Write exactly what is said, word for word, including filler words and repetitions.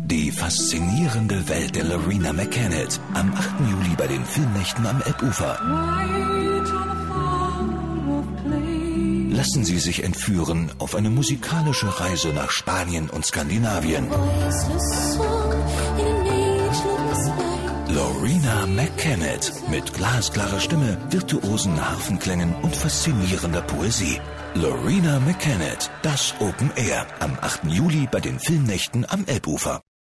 Die faszinierende Welt der Loreena McKennitt. Am achten Juli bei den Filmnächten am Elbufer. Lassen Sie sich entführen auf eine musikalische Reise nach Spanien und Skandinavien. Loreena McKennitt mit glasklarer Stimme, virtuosen Harfenklängen und faszinierender Poesie. Loreena McKennitt, das Open Air, am achten Juli bei den Filmnächten am Elbufer.